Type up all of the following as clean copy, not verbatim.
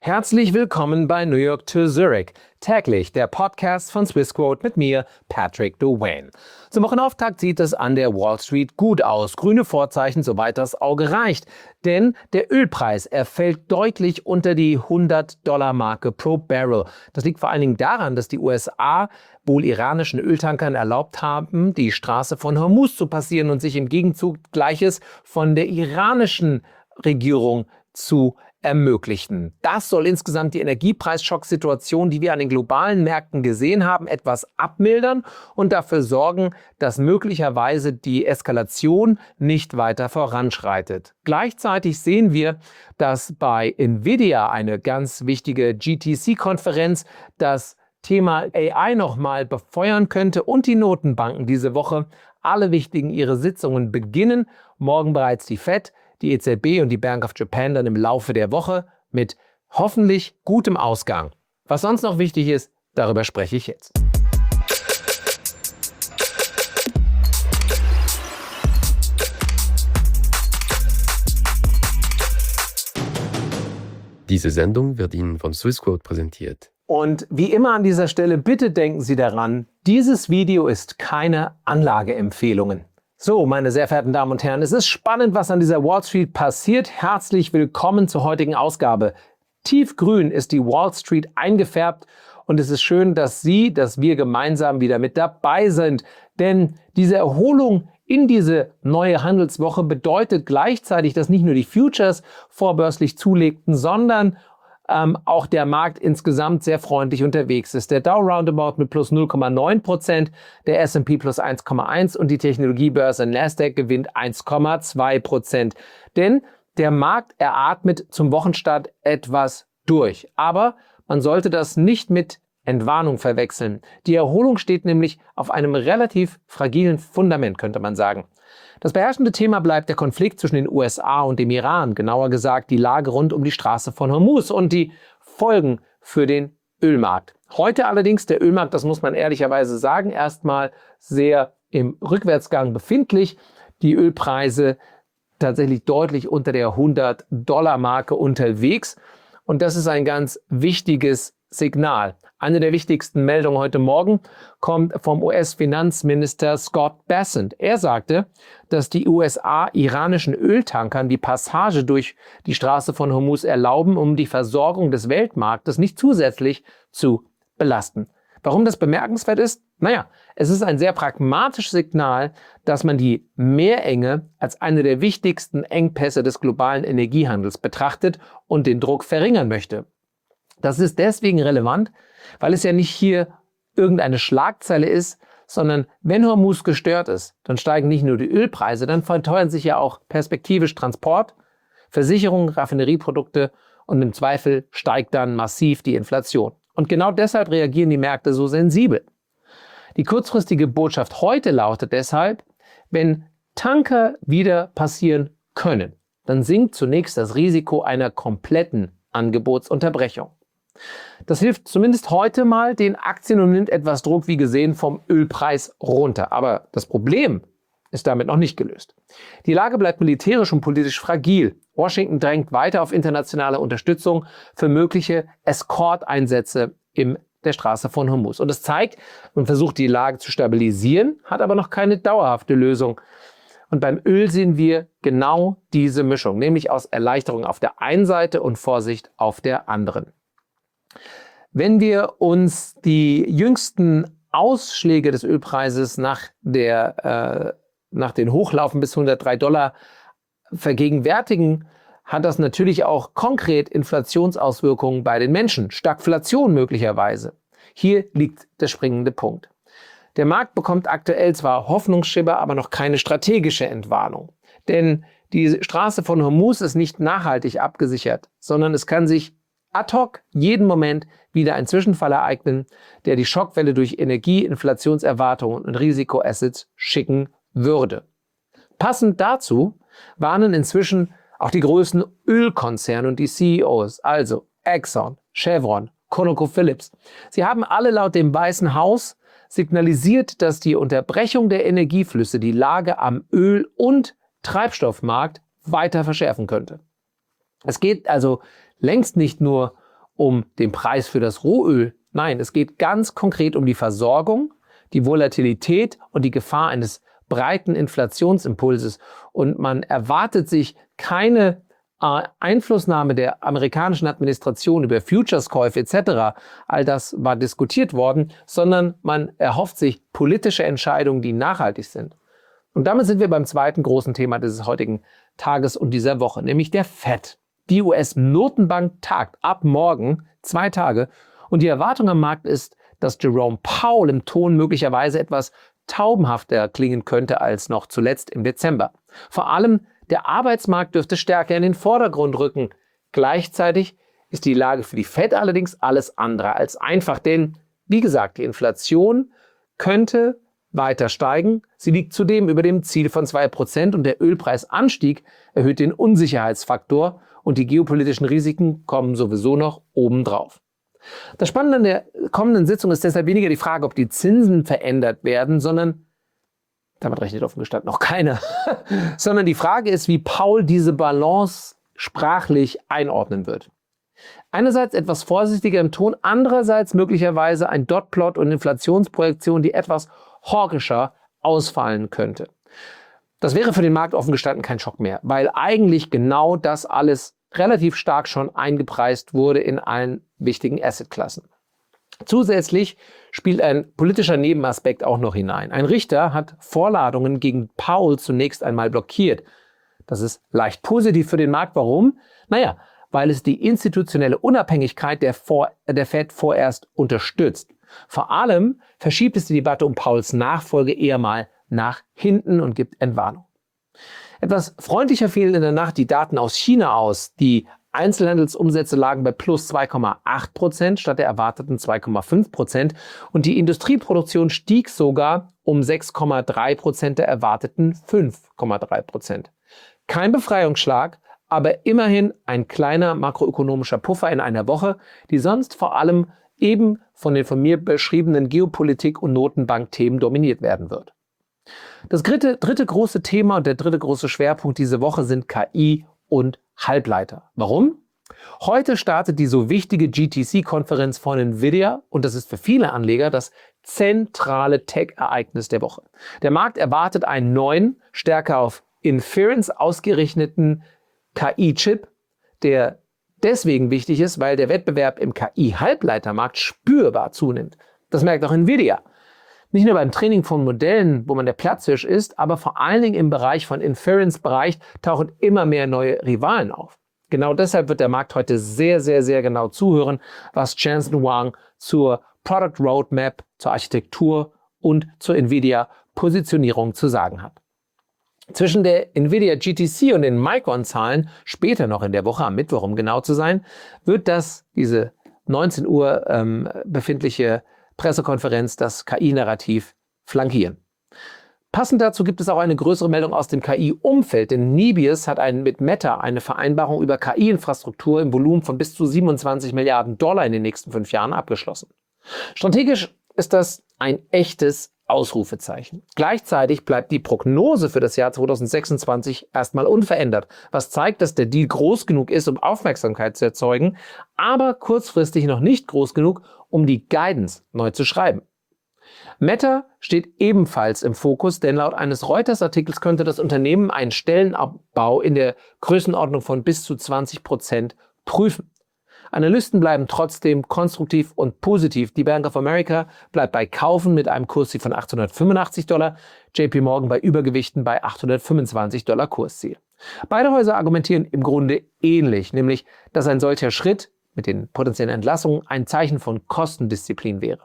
Herzlich willkommen bei New York to Zurich. Täglich der Podcast von Swissquote mit mir, Patrick Drouin. Zum Wochenauftakt sieht es an der Wall Street gut aus. Grüne Vorzeichen, soweit das Auge reicht. Denn der Ölpreis, er fällt deutlich unter die $100-Marke pro Barrel. Das liegt vor allen Dingen daran, dass die USA wohl iranischen Öltankern erlaubt haben, die Straße von Hormuz zu passieren und sich im Gegenzug Gleiches von der iranischen Regierung zu ermöglichen. Das soll insgesamt die Energiepreisschocksituation, die wir an den globalen Märkten gesehen haben, etwas abmildern und dafür sorgen, dass möglicherweise die Eskalation nicht weiter voranschreitet. Gleichzeitig sehen wir, dass bei Nvidia, eine ganz wichtige GTC-Konferenz, das Thema AI nochmal befeuern könnte und die Notenbanken diese Woche alle wichtigen ihre Sitzungen beginnen. Morgen bereits die Fed, die EZB und die Bank of Japan dann im Laufe der Woche mit hoffentlich gutem Ausgang. Was sonst noch wichtig ist, darüber spreche ich jetzt. Diese Sendung wird Ihnen von Swissquote präsentiert. Und wie immer an dieser Stelle, bitte denken Sie daran, dieses Video ist keine Anlageempfehlungen. So, meine sehr verehrten Damen und Herren, es ist spannend, was an dieser Wall Street passiert. Herzlich willkommen zur heutigen Ausgabe. Tiefgrün ist die Wall Street eingefärbt und es ist schön, dass wir gemeinsam wieder mit dabei sind. Denn diese Erholung in diese neue Handelswoche bedeutet gleichzeitig, dass nicht nur die Futures vorbörslich zulegten, sondern auch der Markt insgesamt sehr freundlich unterwegs ist. Der Dow Roundabout mit plus 0,9%, der S&P plus 1,1% und die Technologiebörse Nasdaq gewinnt 1,2%. Denn der Markt eratmet zum Wochenstart etwas durch. Aber man sollte das nicht mit Entwarnung verwechseln. Die Erholung steht nämlich auf einem relativ fragilen Fundament, könnte man sagen. Das beherrschende Thema bleibt der Konflikt zwischen den USA und dem Iran, genauer gesagt die Lage rund um die Straße von Hormuz und die Folgen für den Ölmarkt. Heute allerdings der Ölmarkt, das muss man ehrlicherweise sagen, erstmal sehr im Rückwärtsgang befindlich. Die Ölpreise tatsächlich deutlich unter der $100-Marke unterwegs und das ist ein ganz wichtiges Signal. Eine der wichtigsten Meldungen heute Morgen kommt vom US-Finanzminister Scott Bessent. Er sagte, dass die USA iranischen Öltankern die Passage durch die Straße von Hormuz erlauben, um die Versorgung des Weltmarktes nicht zusätzlich zu belasten. Warum das bemerkenswert ist? Naja, es ist ein sehr pragmatisches Signal, dass man die Meerenge als eine der wichtigsten Engpässe des globalen Energiehandels betrachtet und den Druck verringern möchte. Das ist deswegen relevant, weil es ja nicht hier irgendeine Schlagzeile ist, sondern wenn Hormuz gestört ist, dann steigen nicht nur die Ölpreise, dann verteuern sich ja auch perspektivisch Transport, Versicherung, Raffinerieprodukte und im Zweifel steigt dann massiv die Inflation. Und genau deshalb reagieren die Märkte so sensibel. Die kurzfristige Botschaft heute lautet deshalb, wenn Tanker wieder passieren können, dann sinkt zunächst das Risiko einer kompletten Angebotsunterbrechung. Das hilft zumindest heute mal den Aktien und nimmt etwas Druck, wie gesehen, vom Ölpreis runter. Aber das Problem ist damit noch nicht gelöst. Die Lage bleibt militärisch und politisch fragil. Washington drängt weiter auf internationale Unterstützung für mögliche Escort-Einsätze in der Straße von Hormuz. Und es zeigt, man versucht die Lage zu stabilisieren, hat aber noch keine dauerhafte Lösung. Und beim Öl sehen wir genau diese Mischung, nämlich aus Erleichterung auf der einen Seite und Vorsicht auf der anderen. Wenn wir uns die jüngsten Ausschläge des Ölpreises nach den Hochlaufen bis $103 vergegenwärtigen, hat das natürlich auch konkret Inflationsauswirkungen bei den Menschen. Stagflation möglicherweise. Hier liegt der springende Punkt. Der Markt bekommt aktuell zwar Hoffnungsschimmer, aber noch keine strategische Entwarnung. Denn die Straße von Hormuz ist nicht nachhaltig abgesichert, sondern es kann sich ad hoc jeden Moment wieder ein Zwischenfall ereignen, der die Schockwelle durch Energie, Inflationserwartungen und Risikoassets schicken würde. Passend dazu warnen inzwischen auch die größten Ölkonzerne und die CEOs, also Exxon, Chevron, ConocoPhillips. Sie haben alle laut dem Weißen Haus signalisiert, dass die Unterbrechung der Energieflüsse die Lage am Öl- und Treibstoffmarkt weiter verschärfen könnte. Es geht also längst nicht nur um den Preis für das Rohöl. Nein, es geht ganz konkret um die Versorgung, die Volatilität und die Gefahr eines breiten Inflationsimpulses. Und man erwartet sich keine Einflussnahme der amerikanischen Administration über Futureskäufe etc., all das war diskutiert worden, sondern man erhofft sich politische Entscheidungen, die nachhaltig sind. Und damit sind wir beim zweiten großen Thema des heutigen Tages und dieser Woche, nämlich der FED. Die US-Notenbank tagt ab morgen 2 Tage und die Erwartung am Markt ist, dass Jerome Powell im Ton möglicherweise etwas taubenhafter klingen könnte als noch zuletzt im Dezember. Vor allem der Arbeitsmarkt dürfte stärker in den Vordergrund rücken. Gleichzeitig ist die Lage für die FED allerdings alles andere als einfach, denn, wie gesagt, die Inflation könnte weiter steigen. Sie liegt zudem über dem Ziel von 2% und der Ölpreisanstieg erhöht den Unsicherheitsfaktor und die geopolitischen Risiken kommen sowieso noch obendrauf. Das Spannende an der kommenden Sitzung ist deshalb weniger die Frage, ob die Zinsen verändert werden, sondern, damit rechnet offen gestanden noch keiner, sondern die Frage ist, wie Powell diese Balance sprachlich einordnen wird. Einerseits etwas vorsichtiger im Ton, andererseits möglicherweise ein Dotplot und Inflationsprojektion, die etwas hawkischer ausfallen könnte. Das wäre für den Markt offen gestanden kein Schock mehr, weil eigentlich genau das alles relativ stark schon eingepreist wurde in allen wichtigen Assetklassen. Zusätzlich spielt ein politischer Nebenaspekt auch noch hinein. Ein Richter hat Vorladungen gegen Powell zunächst einmal blockiert. Das ist leicht positiv für den Markt. Warum? Naja, weil es die institutionelle Unabhängigkeit der Fed vorerst unterstützt. Vor allem verschiebt es die Debatte um Powells Nachfolge eher mal nach hinten und gibt Entwarnung. Etwas freundlicher fielen in der Nacht die Daten aus China aus. Die Einzelhandelsumsätze lagen bei plus 2,8% statt der erwarteten 2,5% und die Industrieproduktion stieg sogar um 6,3% der erwarteten 5,3%. Kein Befreiungsschlag, aber immerhin ein kleiner makroökonomischer Puffer in einer Woche, die sonst vor allem eben von den von mir beschriebenen Geopolitik- und Notenbankthemen dominiert werden wird. Das dritte große Thema und der dritte große Schwerpunkt diese Woche sind KI und Halbleiter. Warum? Heute startet die so wichtige GTC-Konferenz von Nvidia und das ist für viele Anleger das zentrale Tech-Ereignis der Woche. Der Markt erwartet einen neuen, stärker auf Inference ausgerichteten KI-Chip, der deswegen wichtig ist, weil der Wettbewerb im KI-Halbleitermarkt spürbar zunimmt. Das merkt auch Nvidia. Nicht nur beim Training von Modellen, wo man der Platzhirsch ist, aber vor allen Dingen im Bereich von Inference-Bereich tauchen immer mehr neue Rivalen auf. Genau deshalb wird der Markt heute sehr, sehr, sehr genau zuhören, was Jensen Huang zur Product Roadmap, zur Architektur und zur Nvidia-Positionierung zu sagen hat. Zwischen der Nvidia GTC und den Micron-Zahlen, später noch in der Woche, am Mittwoch, um genau zu sein, wird diese 19 Uhr befindliche Pressekonferenz das KI-Narrativ flankieren. Passend dazu gibt es auch eine größere Meldung aus dem KI-Umfeld, denn Nebius hat mit Meta eine Vereinbarung über KI-Infrastruktur im Volumen von bis zu 27 Milliarden Dollar in den nächsten 5 Jahren abgeschlossen. Strategisch ist das ein echtes Ausrufezeichen. Gleichzeitig bleibt die Prognose für das Jahr 2026 erstmal unverändert, was zeigt, dass der Deal groß genug ist, um Aufmerksamkeit zu erzeugen, aber kurzfristig noch nicht groß genug, um die Guidance neu zu schreiben. Meta steht ebenfalls im Fokus, denn laut eines Reuters-Artikels könnte das Unternehmen einen Stellenabbau in der Größenordnung von bis zu 20% prüfen. Analysten bleiben trotzdem konstruktiv und positiv. Die Bank of America bleibt bei Kaufen mit einem Kursziel von $885, JP Morgan bei Übergewichten bei $825 Kursziel. Beide Häuser argumentieren im Grunde ähnlich, nämlich, dass ein solcher Schritt mit den potenziellen Entlassungen ein Zeichen von Kostendisziplin wäre.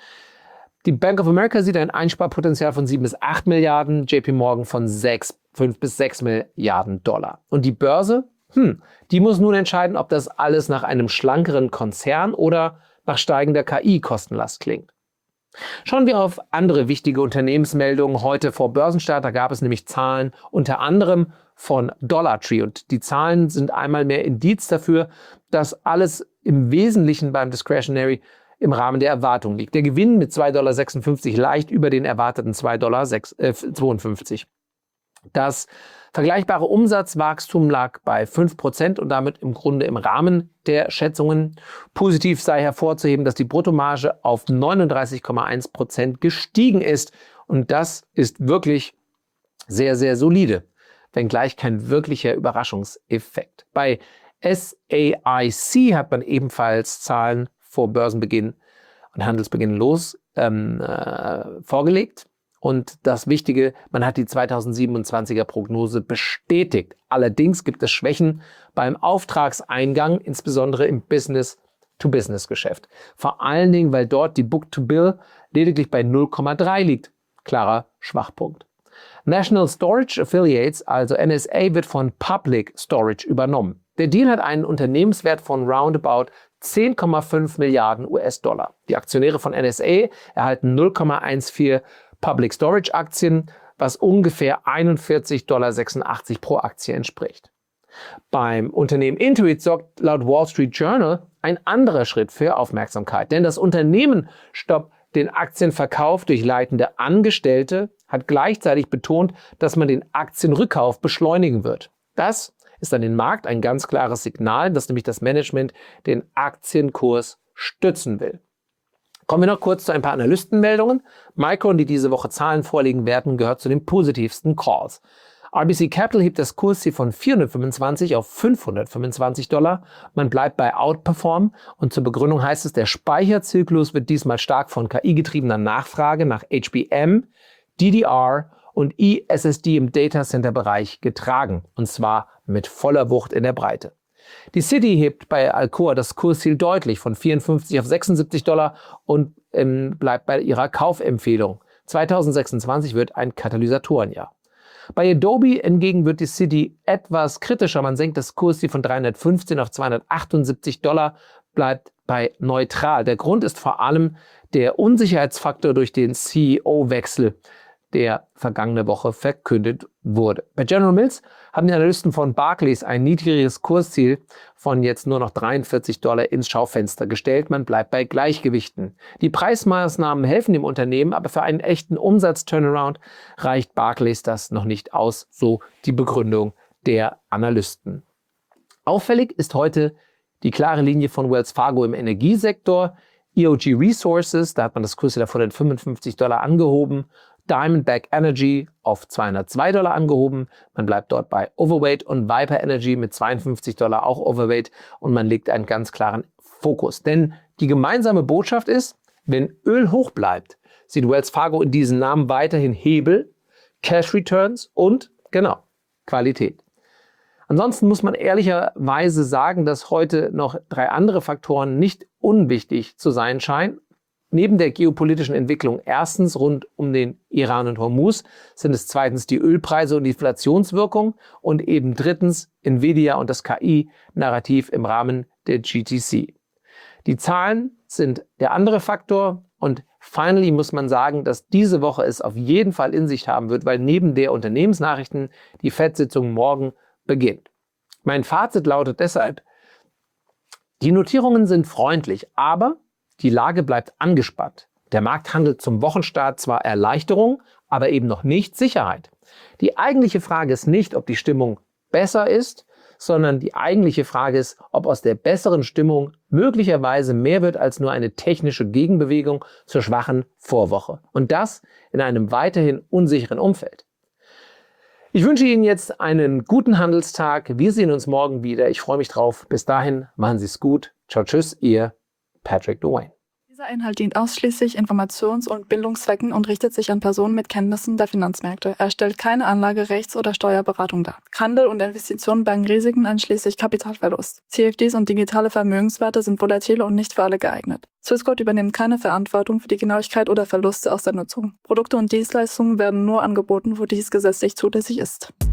Die Bank of America sieht ein Einsparpotenzial von 7 bis 8 Milliarden, JP Morgan von 5 bis 6 Milliarden Dollar. Und die Börse? Die muss nun entscheiden, ob das alles nach einem schlankeren Konzern oder nach steigender KI-Kostenlast klingt. Schauen wir auf andere wichtige Unternehmensmeldungen heute vor Börsenstart. Da gab es nämlich Zahlen unter anderem von Dollartree. Und die Zahlen sind einmal mehr Indiz dafür, dass alles im Wesentlichen beim Discretionary im Rahmen der Erwartung liegt. Der Gewinn mit $2,56 leicht über den erwarteten $2,52. Das vergleichbare Umsatzwachstum lag bei 5% und damit im Grunde im Rahmen der Schätzungen. Positiv sei hervorzuheben, dass die Bruttomarge auf 39,1% gestiegen ist. Und das ist wirklich sehr, sehr solide, wenngleich kein wirklicher Überraschungseffekt. Bei SAIC hat man ebenfalls Zahlen vor Börsenbeginn und Handelsbeginn vorgelegt. Und das Wichtige, man hat die 2027er Prognose bestätigt. Allerdings gibt es Schwächen beim Auftragseingang, insbesondere im Business-to-Business-Geschäft. Vor allen Dingen, weil dort die Book-to-Bill lediglich bei 0,3 liegt. Klarer Schwachpunkt. National Storage Affiliates, also NSA, wird von Public Storage übernommen. Der Deal hat einen Unternehmenswert von roundabout 10,5 Milliarden US-Dollar. Die Aktionäre von NSA erhalten 0,14 Public Storage Aktien, was ungefähr 41,86 $ pro Aktie entspricht. Beim Unternehmen Intuit sorgt laut Wall Street Journal ein anderer Schritt für Aufmerksamkeit, denn das Unternehmen stoppt den Aktienverkauf durch leitende Angestellte, hat gleichzeitig betont, dass man den Aktienrückkauf beschleunigen wird. Das ist an den Markt ein ganz klares Signal, dass nämlich das Management den Aktienkurs stützen will. Kommen wir noch kurz zu ein paar Analystenmeldungen. Micron, die diese Woche Zahlen vorlegen werden, gehört zu den positivsten Calls. RBC Capital hebt das Kursziel von 425 auf 525 $. Man bleibt bei Outperform und zur Begründung heißt es, der Speicherzyklus wird diesmal stark von KI-getriebener Nachfrage nach HBM, DDR und eSSD im Datacenter-Bereich getragen. Und zwar mit voller Wucht in der Breite. Die Citi hebt bei Alcoa das Kursziel deutlich von 54 auf 76 $ und bleibt bei ihrer Kaufempfehlung. 2026 wird ein Katalysatorenjahr. Bei Adobe hingegen wird die Citi etwas kritischer. Man senkt das Kursziel von 315 auf 278 $, bleibt bei neutral. Der Grund ist vor allem der Unsicherheitsfaktor durch den CEO-Wechsel, der vergangene Woche verkündet wurde. Bei General Mills haben die Analysten von Barclays ein niedrigeres Kursziel von jetzt nur noch 43 $ ins Schaufenster gestellt. Man bleibt bei Gleichgewichten. Die Preismaßnahmen helfen dem Unternehmen, aber für einen echten Umsatz-Turnaround reicht Barclays das noch nicht aus, so die Begründung der Analysten. Auffällig ist heute die klare Linie von Wells Fargo im Energiesektor. EOG Resources, da hat man das Kursziel auf 155 $ angehoben. Diamondback Energy auf 202 $ angehoben. Man bleibt dort bei Overweight und Viper Energy mit 52 $ auch Overweight und man legt einen ganz klaren Fokus. Denn die gemeinsame Botschaft ist, wenn Öl hoch bleibt, sieht Wells Fargo in diesen Namen weiterhin Hebel, Cash Returns und, genau, Qualität. Ansonsten muss man ehrlicherweise sagen, dass heute noch 3 andere Faktoren nicht unwichtig zu sein scheinen. Neben der geopolitischen Entwicklung erstens rund um den Iran und Hormuz sind es zweitens die Ölpreise und die Inflationswirkung und eben drittens Nvidia und das KI-Narrativ im Rahmen der GTC. Die Zahlen sind der andere Faktor und finally muss man sagen, dass diese Woche es auf jeden Fall in sich haben wird, weil neben der Unternehmensnachrichten die FED-Sitzung morgen beginnt. Mein Fazit lautet deshalb, die Notierungen sind freundlich, aber die Lage bleibt angespannt. Der Markt handelt zum Wochenstart zwar Erleichterung, aber eben noch nicht Sicherheit. Die eigentliche Frage ist nicht, ob die Stimmung besser ist, sondern die eigentliche Frage ist, ob aus der besseren Stimmung möglicherweise mehr wird als nur eine technische Gegenbewegung zur schwachen Vorwoche. Und das in einem weiterhin unsicheren Umfeld. Ich wünsche Ihnen jetzt einen guten Handelstag. Wir sehen uns morgen wieder. Ich freue mich drauf. Bis dahin, machen Sie es gut. Ciao, tschüss, Ihr Patrick Dwayne. Dieser Inhalt dient ausschließlich Informations- und Bildungszwecken und richtet sich an Personen mit Kenntnissen der Finanzmärkte. Er stellt keine Anlage-, Rechts- oder Steuerberatung dar. Handel und Investitionen bergen Risiken einschließlich Kapitalverlust. CFDs und digitale Vermögenswerte sind volatil und nicht für alle geeignet. Swissquote übernimmt keine Verantwortung für die Genauigkeit oder Verluste aus der Nutzung. Produkte und Dienstleistungen werden nur angeboten, wo dies gesetzlich zulässig ist.